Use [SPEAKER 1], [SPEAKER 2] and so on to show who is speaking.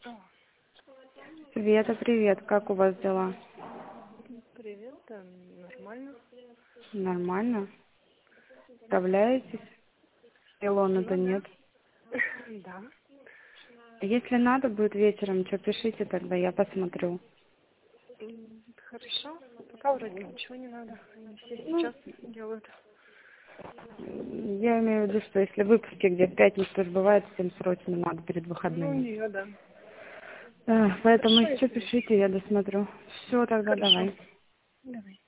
[SPEAKER 1] А,
[SPEAKER 2] Света, привет. Как у вас дела?
[SPEAKER 1] привет, да, нормально.
[SPEAKER 2] Нормально? Справляетесь? Илона-то
[SPEAKER 1] Ну
[SPEAKER 2] нет.
[SPEAKER 1] да. Да.
[SPEAKER 2] Если надо будет вечером, что пишите тогда, я посмотрю.
[SPEAKER 1] Хорошо. Пока вроде ничего не надо. Они все
[SPEAKER 2] Ну,
[SPEAKER 1] сейчас делают.
[SPEAKER 2] я имею в виду, что если выпуски где в пятницу тоже бывает, всем срочно надо перед
[SPEAKER 1] Ну, у
[SPEAKER 2] выходными.
[SPEAKER 1] нее, да.
[SPEAKER 2] Да, поэтому
[SPEAKER 1] Хорошо,
[SPEAKER 2] если что,
[SPEAKER 1] если есть.
[SPEAKER 2] пишите, я досмотрю. Все, тогда
[SPEAKER 1] Хорошо.
[SPEAKER 2] давай.
[SPEAKER 1] Давай.